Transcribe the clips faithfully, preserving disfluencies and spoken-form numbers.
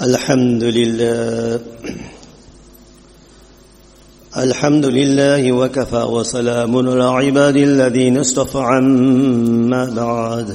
الحمد لله الحمد لله وكفى وسلام على عباد الذين اصطفى عما بعد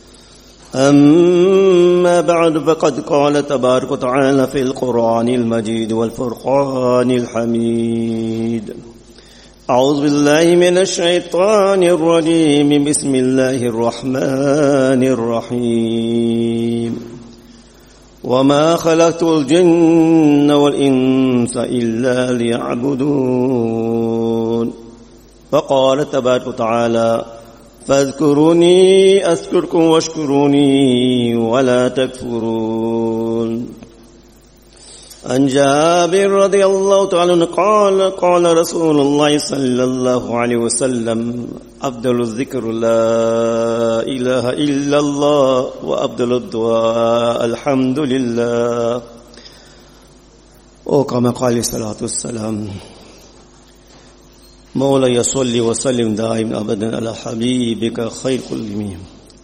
أما بعد فقد قال تبارك وتعالى في القرآن المجيد والفرقان الحميد أعوذ بالله من الشيطان الرجيم بسم الله الرحمن الرحيم وما خلقت الجن والإنس إلا ليعبدون فقال تبارك وتعالى فاذكروني أذكركم واشكروني ولا تكفرون عن جابر رضي الله تعالى عنه قال قال رسول الله صلى الله عليه وسلم أفضل الذكر لا إله إلا الله وأفضل الدعاء الحمد لله أو كما قال الصلاة والسلام مولاي صل وسلم دائما أبدا على حبيبك خير كل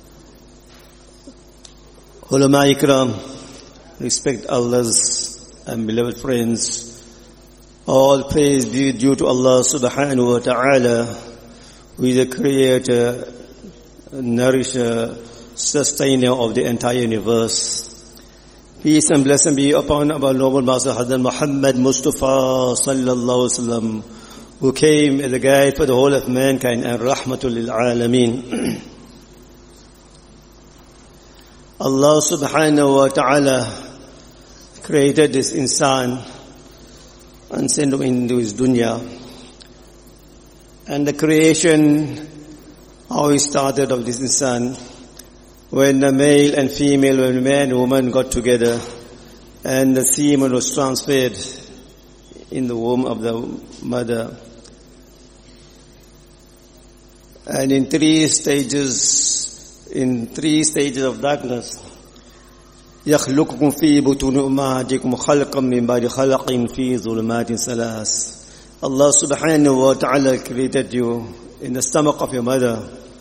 Ulama Ikram, respect Allah's and beloved friends, all praise be due to Allah subhanahu wa ta'ala, who is the creator, nourisher, sustainer of the entire universe. Peace and blessing be upon our noble Master Hazrat Muhammad Mustafa sallallahu alaihi wasallam, who came as a guide for the whole of mankind and rahmatul lil alameen. Allah subhanahu wa ta'ala created this insan and sent him into his dunya. And the creation, how it started of this insan, when the male and female, when man and woman got together, and the semen was transferred in the womb of the mother. And in three stages, in three stages of darkness, يخلقكم في بطون أمهاتكم خلقا من بعد خلق في ظلمات ثلاث. Allah subhanahu wa ta'ala created you in the stomach of your mother.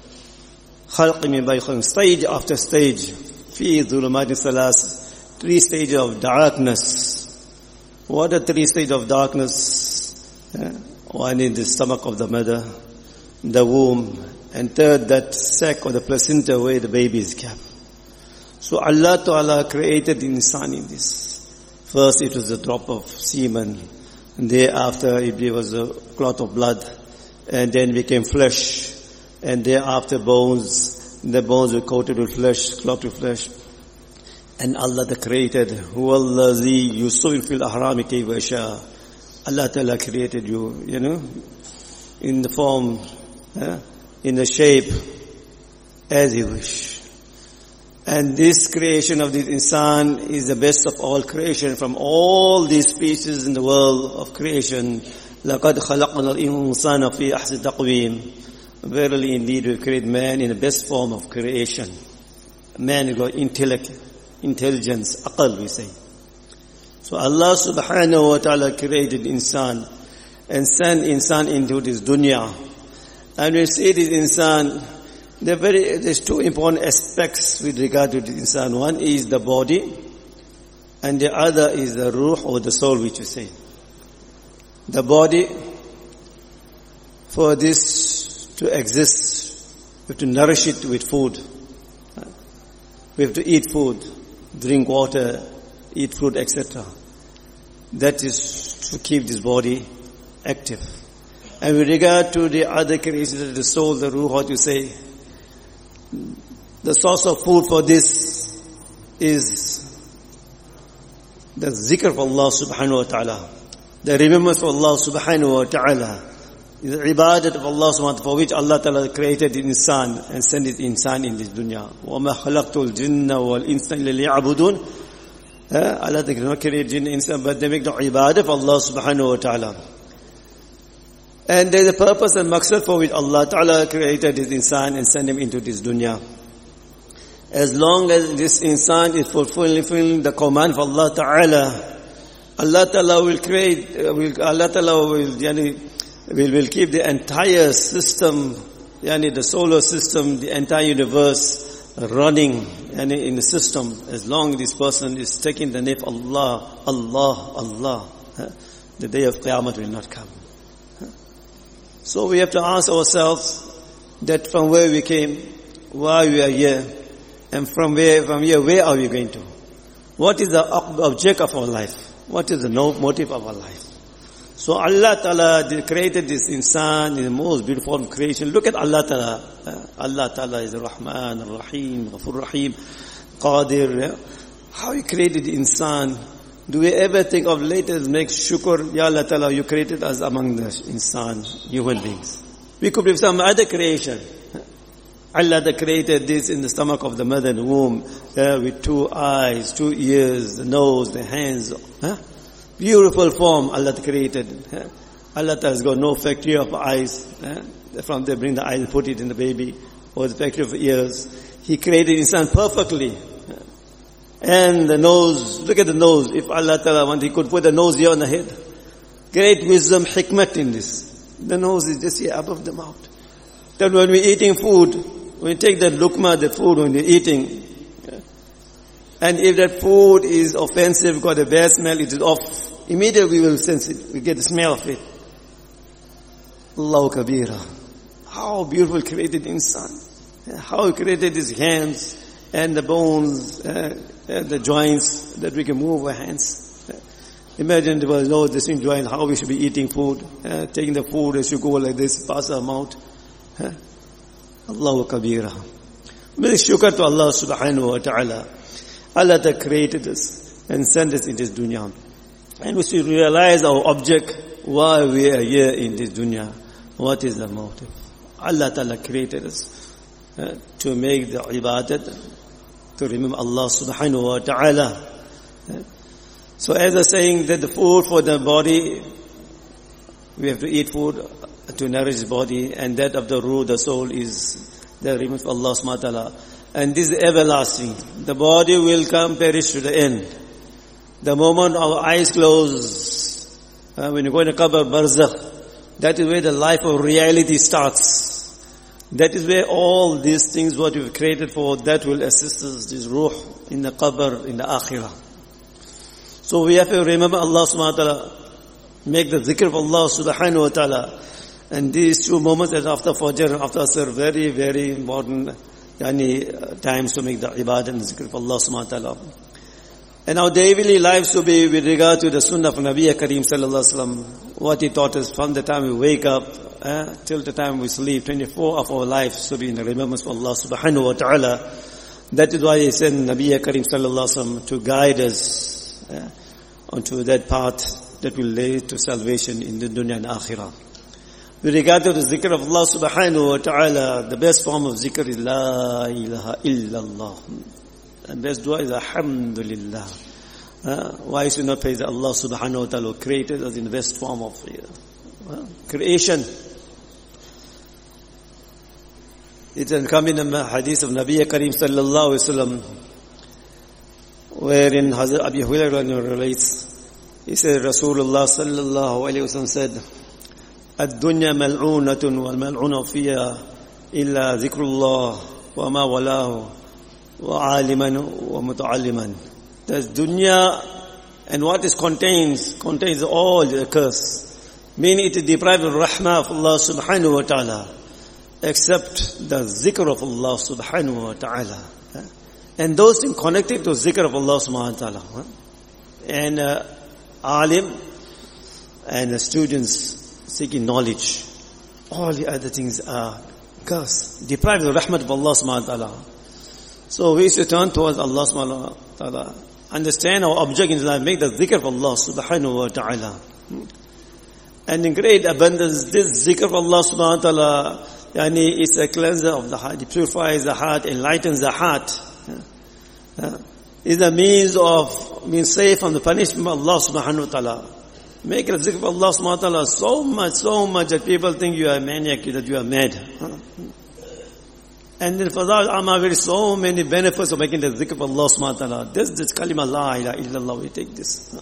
خلق من بعد خلق, stage after stage. في ظلمات ثلاث, three stages of darkness. What are three stages of darkness? One in the stomach of the mother, the womb, and third that sac or the placenta where the baby is kept. So Allah Ta'ala created the insan in this. First it was a drop of semen, and thereafter it was a clot of blood, and then became flesh, and thereafter bones, the bones were coated with flesh, clot with flesh. And Allah the created, Huwallazi yusawwir fil ahrami kayfa yasha. Allah Ta'ala created you, you know, in the form, eh, in the shape as He wish. And this creation of this insan is the best of all creation from all these species in the world of creation. لَقَدْ خَلَقْنَا الْإِنسَانَ فِي أَحْسَنِ تَقْوِيمٍ. Verily indeed we create man in the best form of creation. Man has got intellect, intelligence, aqal we say. So Allah subhanahu wa ta'ala created insan and sent insan into this dunya. And we see this insan, There very, there's two important aspects with regard to the insan. One is the body, and the other is the ruh or the soul, which you say. The body, for this to exist, we have to nourish it with food. We have to eat food, drink water, eat fruit, et cetera. That is to keep this body active. And with regard to the other creations, the soul, the ruh, what you say, the source of food for this is the zikr of Allah subhanahu wa ta'ala, the remembrance of Allah subhanahu wa ta'ala, the ibadat of Allah subhanahu wa ta'ala, for which Allah ta'ala created the insan and sent his insan in this dunya. وَمَا خَلَقْتُ الْجِنَّ وَالْإِنسَ إِلَّا لِيَعْبُدُونَ. Allah did not create jinn and insan, but they make the ibadat of Allah subhanahu wa ta'ala. And there is a purpose and maqsad for which Allah Ta'ala created this insan and sent him into this dunya. As long as this insan is fulfilling the command of Allah Ta'ala, Allah Ta'ala will create, will, Allah Ta'ala will, yani, will, will keep the entire system, yani the solar system, the entire universe running and in the system, as long as this person is taking the name Allah, Allah, Allah, the day of Qiyamah will not come. So we have to ask ourselves that from where we came, why we are here, and from where, from here, where are we going to? What is the object of our life? What is the motive of our life? So Allah Ta'ala created this insan in the most beautiful creation. Look at Allah Ta'ala. Allah Ta'ala is Rahman, Rahim, Ghafur Rahim, Qadir. How He created the insan. Do we ever think of later make shukr, Ya Allah Ta'ala, you created us among the insan, human beings. We could be some other creation. Allah that created this in the stomach of the mother in the womb, uh, with two eyes, two ears, the nose, the hands. Huh? Beautiful form Allah created. Huh? Allah has got no factory of eyes. Huh? From there bring the eyes, put it in the baby, or the factory of ears. He created insan perfectly. Huh? And the nose, look at the nose. If Allah Ta'ala wanted, He could put the nose here on the head. Great wisdom, hikmat in this. The nose is just here above the mouth. Then when we're eating food, when you take that lukma, the food when you're eating, and if that food is offensive, got a bad smell, it is off. Immediately we will sense it. We get the smell of it. Allahu Kabira. How beautiful created insan. How He created His hands and the bones uh, and the joints that we can move our hands. Imagine there was no distinct joint, how we should be eating food. Uh, taking the food as you go like this, pass our mouth. Huh? Allahu Kabira. Make shukr to Allah subhanahu wa ta'ala. Allah that created us and sent us in this dunya. And we should realize our object, why we are here in this dunya. What is the motive? Allah Ta'ala created us uh, to make the ibadat, to remember Allah subhanahu wa ta'ala. Uh, so as I was saying that the food for the body, we have to eat food to nourish the body, and that of the ruh, the soul, is the remembrance of Allah subhanahu wa ta'ala. And this is everlasting. The body will come, perish to the end. The moment our eyes close, uh, when you go in a qabr, barzakh, that is where the life of reality starts. That is where all these things what we've created for, that will assist us, this ruh, in the qabr, in the akhirah. So we have to remember Allah subhanahu wa ta'ala, make the zikr of Allah subhanahu wa ta'ala. And these two moments after Fajr and after Asr, very, very important yani, times to make the ibadah and zikr of Allah subhanahu wa ta'ala. And our daily lives to be with regard to the sunnah of Nabi Kareem sallallahu alaihi wasallam, what he taught us from the time we wake up eh, till the time we sleep, twenty-four of our lives to be in the remembrance of Allah subhanahu wa ta'ala. That is why he sent Nabi Kareem sallallahu alaihi wasallam to guide us eh, onto that path that will lead to salvation in the dunya and akhirah. With regard to the zikr of Allah subhanahu wa ta'ala, the best form of zikr is La ilaha illallah. And best dua is Alhamdulillah. Uh, why should not praise Allah subhanahu wa ta'ala who created us in the best form of uh, creation? It can come in the hadith of Nabi Kareem sallallahu alayhi wa sallam, wherein Hazrat Abi Hurairah relates, he said, Rasulullah sallallahu alayhi wa sallam said, الدنيا ملعونة والملعون فيها إلا ذكر الله وما ولاه وعالما ومتعلما. There's dunya and what it contains, contains all the curse. Meaning it is deprived of rahmah of Allah subhanahu wa ta'ala, except the zikr of Allah subhanahu wa ta'ala. And those things connected to zikr of Allah subhanahu wa ta'ala. And uh, alim and the students seeking knowledge, all the other things are curse, deprived of the rahmat of Allah subhanahu wa ta'ala. So we should turn towards Allah subhanahu wa ta'ala, understand our object in life, make the zikr of Allah subhanahu wa ta'ala. And in great abundance, this zikr of Allah subhanahu wa ta'ala, yani, is a cleanser of the heart, it purifies the heart, enlightens the heart. Is a means of being safe from the punishment of Allah subhanahu wa ta'ala. Make the zikr of Allah subhanahu wa ta'ala so much, so much that people think you are a maniac, that you are mad. And then for that, Amma, there is so many benefits of making the zikr of Allah subhanahu wa ta'ala. This, this kalima la ilaha illallah, we take this.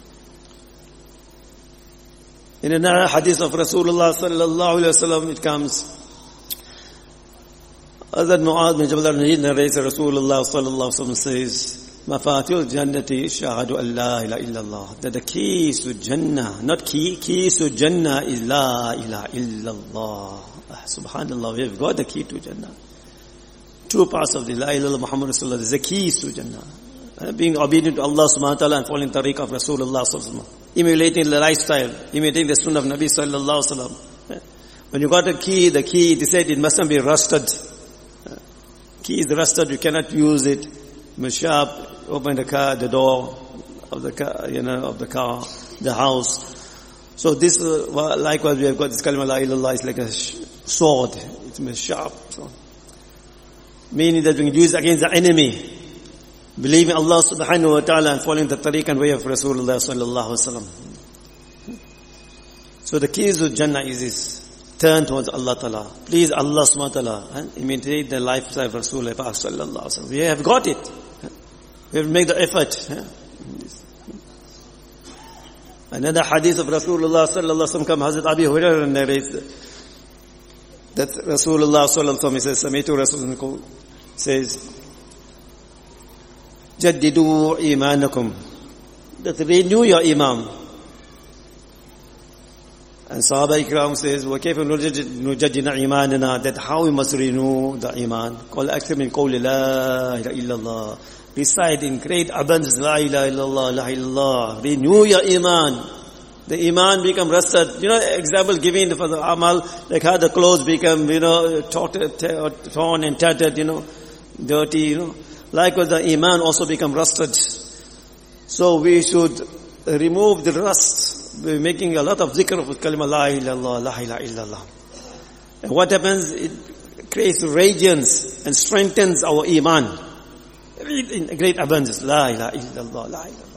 In another hadith of Rasulullah sallallahu alayhi wa sallam, it comes, Hazrat Mu'adh bin Jabal narrates Rasulullah sallallahu alaihi wasallam says, Mafatihul Jannati shahadu an la ilaha illallah. That the keys to Jannah, not key, keys to Jannah is la ilaha illallah. Subhanallah, we have got the key to Jannah. Two parts of the la ilaha illallah Muhammad Rasulullah is the keys to Jannah. Uh, being obedient to Allah subhanahu wa ta'ala and following the tariq of Rasulullah sallallahu alaihi wasallam. Emulating the lifestyle, imitating the sunnah of Nabi sallallahu alaihi wasallam. When you got a key, the key, they said it mustn't be rusted. Key is rusted, you cannot use it. Mashab, open the car, the door of the car, you know, of the car, the house. So this, uh, likewise we have got this kalima la ilallah, it's like a sword. It's sharp. So. Meaning that we can use it against the enemy. Believing Allah subhanahu wa ta'ala and following the tariq and way of Rasulullah sallallahu alaihi wasallam. So the keys of Jannah is this. Turn towards Allah ta'ala. Please Allah subhanahu wa ta'ala and imitate the lifestyle of Rasulullah sallallahu alaihi wasallam. We have got it. We have to make the effort. Another hadith of Rasulullah sallallahu alaihi wasallam comes, Hazrat Abi Hurairah narrates that Rasulullah sallallahu alaihi wasallam says, Sami'tu Rasulullah says, Jaddidu imanakum. That renew your iman. And Sahaba Ikram says, وَكَيْفَ نُجَدِّنَا إِيمَانَنَا. That how we must renew the iman. قَالَ أَكْثِرْ مِنْ قَوْلِ لَا إِلَهَ إِلَّا اللَّهِ. Recite in great abundance, La ilaha illallah, La ilaha illallah. Renew your iman. The iman become rusted. You know, example giving for the amal, like how the clothes become, you know, torn and tattered, you know, dirty, you know. Likewise, the iman also become rusted. So we should remove the rust by making a lot of zikr of kalima la ilaha illallah, la ilaha illallah. And what happens? It creates radiance and strengthens our iman. In great abundance, la ilaha illallah, la ilaha illallah.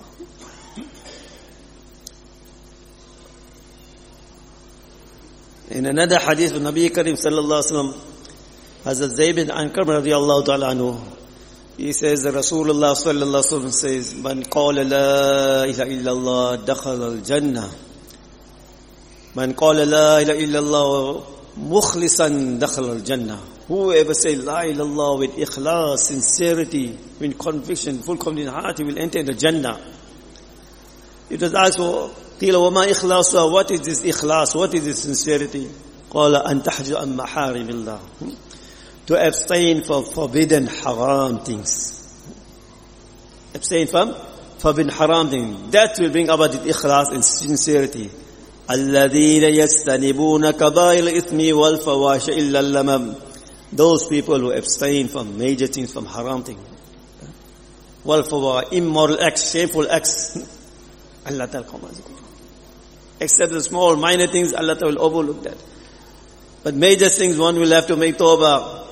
In another hadith of Nabi Karim sallallahu alaihi wasallam, Hazrat Zayd bin Anqam radiyallahu ta'ala anhu, he says that Rasulullah sallallahu alaihi wasallam says, Man qala la ilaha illallah dakhala al-jannah. Man qala la ilaha illallah mukhlisan dakhala al-jannah. Whoever says la ilaha illallah with ikhlas, sincerity, with conviction, full confidence heart, he will enter the Jannah. It was also قيل وما إخلاصها. What is this ikhlas? What is this sincerity? قال أن تحجز عن محارم الله. To abstain from forbidden haram things. Abstain from forbidden haram things. That will bring about the ikhlas and sincerity. الذين يجتنبون كبائر الإثم والفواحش إلا اللمم. Those people who abstain from major things, from haram things. والفواحش, immoral acts, shameful acts. Allah Ta'ala commands. Except the small, minor things, Allah Ta'ala will overlook that. But major things, one will have to make tawbah.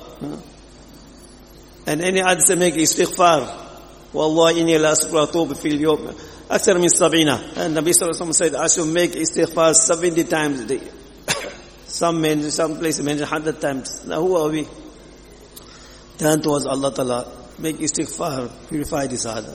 And any other make istighfar. Wallah inni la asqatu fil yawm akthar min sab'ina. And Nabi sallallahu alaihi wasallam said, I should make istighfar seventy times a day. Some men, some places mention one hundred times. Now who are we? Turn towards Allah Ta'ala. Make istighfar. Purify this heart.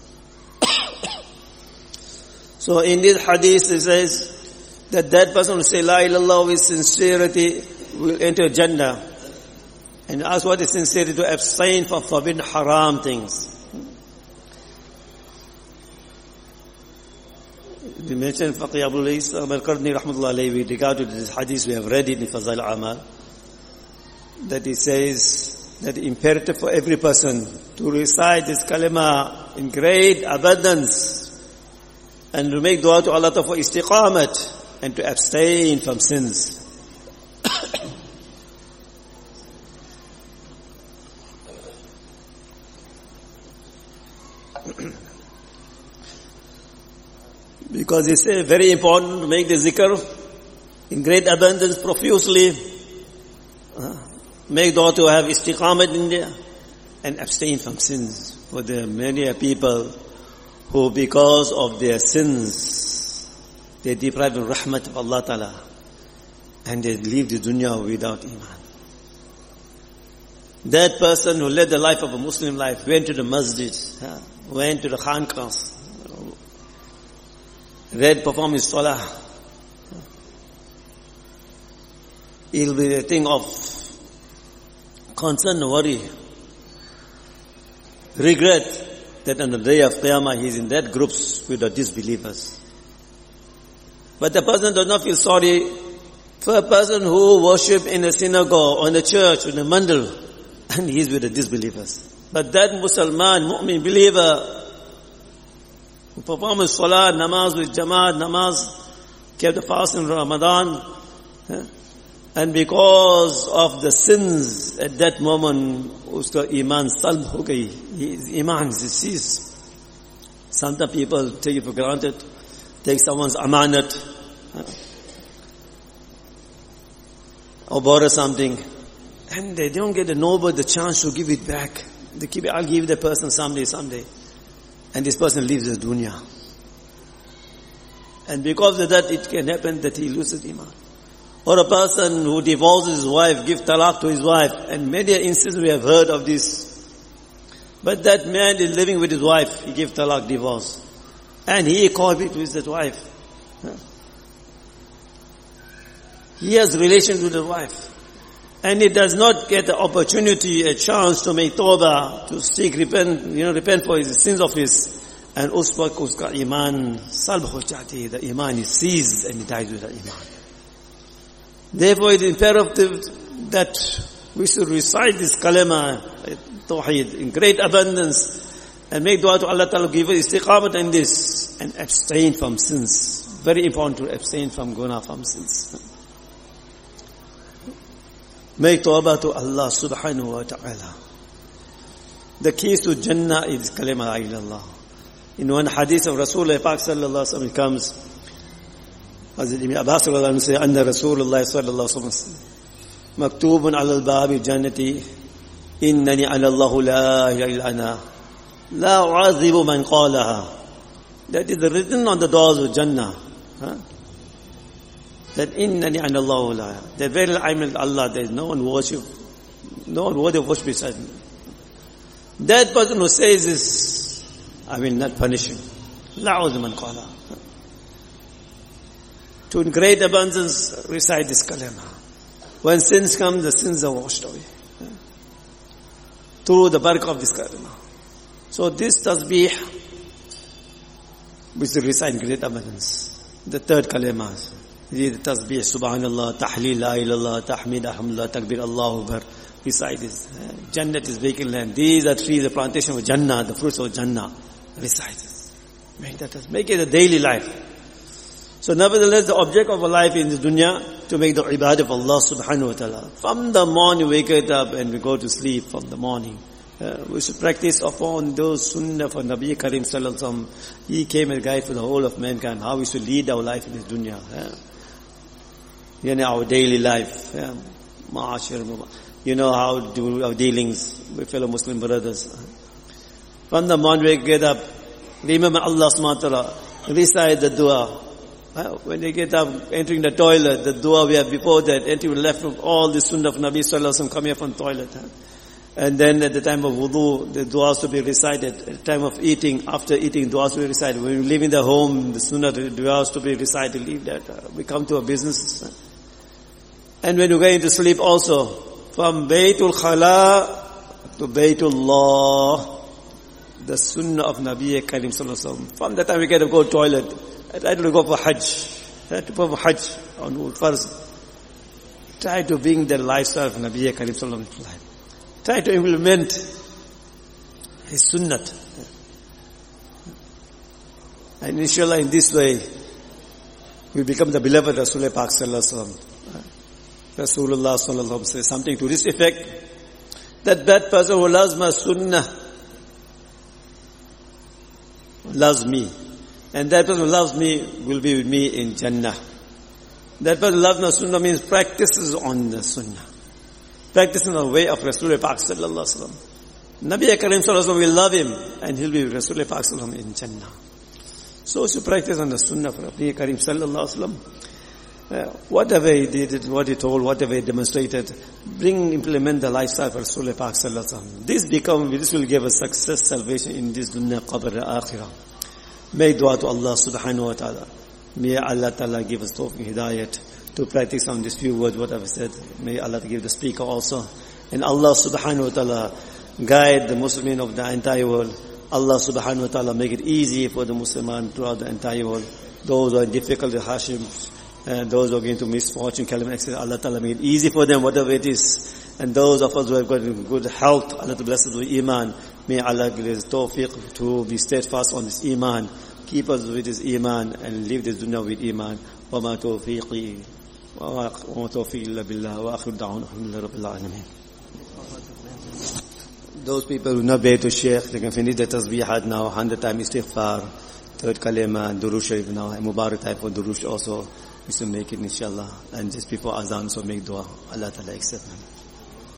So in this hadith it says that that person who say La ilaha illallah with sincerity will enter Jannah. And ask what is sincerity? To abstain from forbidden haram things. We mentioned Faqih Abul Is al-Qarni rahmatullah alayhi with regard to this hadith, we have read it in Fazail Amal, that he says that imperative for every person to recite this kalima in great abundance and to make dua to Allah for istiqamat and to abstain from sins. Because it's uh, very important to make the zikr in great abundance, profusely. Uh, make dua to have istiqamat in there and abstain from sins. For there are many people who because of their sins, they deprive the rahmat of Allah Ta'ala and they leave the dunya without iman. That person who led the life of a Muslim life, went to the masjid, uh, went to the khanqahs, read, perform his salah, he'll be a thing of concern, worry, regret that on the day of Qiyamah he is in that groups with the disbelievers. But the person does not feel sorry for a person who worship in a synagogue or in a church or in a mandal, and he is with the disbelievers. But that Musliman, mu'min, believer, who performs salah, namaz with jamaat, namaz, kept the fast in Ramadan, eh? And because of the sins at that moment, uska iman salb ho gayi, his iman is ceased. Sometimes people take it for granted, take someone's amanat, eh? or borrow something, and they don't get the nobody the chance to give it back. They keep it, I'll give the person someday, someday. And this person leaves the dunya. And because of that, it can happen that he loses iman. Or a person who divorces his wife, gives talaq to his wife. And many instances we have heard of this. But that man is living with his wife, he gives talaq, divorce. And he cohabits with his wife. He has relations with his wife. And he does not get the opportunity, a chance to make tawbah, to seek, repent, you know, repent for his sins of his. And uspak uska iman salb ho jati, the iman is seized and he dies with the iman. Therefore it is imperative that we should recite this kalima, tawheed, in great abundance, and make dua to Allah Ta'ala, give us istiqamat in this, and abstain from sins. Very important to abstain from guna, from sins. Make tawbah to Allah subhanahu wa ta'ala. The keys to Jannah is kalima la ilaha illallah. In one hadith of Rasulullah Pak sallallahu alaihi wasallam, it comes, Hazrat Ibn Abbas sallallahu alaihi wasallam say, Anna Rasulullah sallallahu alaihi wasallam, Maktubun ala al-babi jannati, innani ala Allahu la ilaha illa ana, la u'adhibu man qalaha. That is written on the doors of Jannah. Huh? That innani ala Allahu la, that very I am Allah, there is no one worship, no one worthy of worship beside me. That person who says this, I will not punish him. La'udhu man qala. To in great abundance recite this kalima. When sins come, the sins are washed away. Through the barakah of this kalima. So this tasbih, which we recite in great abundance. The third kalima. The tasbih, subhanallah, tahleel, la ilallah, tahmid, alhamdulillah, takbir, Allahu Akbar. Recite this. Jannat is vacant land. These are trees, the plantation of Jannah, the fruits of Jannah. Recite it. Make that, make it a daily life. So nevertheless, the object of our life in this dunya, to make the ibadah of Allah subhanahu wa ta'ala. From the morning we wake up and we go to sleep from the morning. Uh, we should practice upon those sunnah for Nabi Karim sallallahu alaihi wasallam. He came as a guide for the whole of mankind, how we should lead our life in this dunya. Uh, you know, our daily life. Uh, you know how to do our dealings with fellow Muslim brothers. From the morning we get up, remember Allah subhanahu wa ta'ala, recite the dua. When they get up, entering the toilet, the dua we have before that, entering left of all the sunnah of Nabi sallallahu alaihi wasallam come here from toilet. And then at the time of wudu, the duas to be recited. At the time of eating, after eating, duas to be recited. When we leave in the home, the sunnah, the duas to be recited, leave that. We come to a business. And when we go into sleep also, from Baytul Khala to Baytullah, the sunnah of Nabi Karim sallallahu alaihi wasallam. From that time we get to go to toilet. I try to go for Hajj. Try to go for Hajj on first. Try to bring the lifestyle of Nabi Karim sallallahu alaihi wasallam. Try to implement his sunnat. And inshallah in this way, we become the beloved Rasulullah Pak sallallahu alaihi wasallam. Rasulullah sallallahu alaihi wasallam says something to this effect, that that person who loves my sunnah loves me. And that person who loves me will be with me in Jannah. That person who loves my sunnah means practices on the sunnah. Practicing the way of Rasulullah Pak sallallahu alaihi wasallam. Nabi Karim sallallahu alaihi wasallam will love him and he'll be with Rasulullah Pak sallallahu alaihi wasallam in Jannah. So to practice on the sunnah of Nabi Karim sallallahu alaihi wasallam. Uh, whatever he did, what he told, whatever he demonstrated, bring, implement the lifestyle of Rasulullah Pak sallallahu alaihi wasallam. This become, this will give us success, salvation in this dunya, qabr, akhirah. Make dua to Allah subhanahu wa ta'ala. May Allah ta'ala give us tawfiq hidayat to practice on these few words what I've said. May Allah give the speaker also And Allah subhanahu wa ta'ala guide the Muslimin of the entire world. Allah subhanahu wa ta'ala make it easy for the Musliman throughout the entire world. Those who are in difficulty, hardships, and those who are going to misfortune, calamity, et cetera. Allah ta'ala make it easy for them, whatever it is. And those of us who have got good health, Allah to bless us with iman. May Allah give us tawfiq to be steadfast on this iman. Keep us with this iman and leave this dunya with iman. Wa ma tawfiqi wa ma tawfiqi illa billah wa akhiru da'wana alhamdulillahi rabbil alamin. Those people who not be able to sheikh, they can finish the tasbihat now, hundred times istighfar, third kalima, durush sharif now, and mubarak type for durush also. We should make it inshallah. And just before azan, so make dua. Allah ta'ala accept.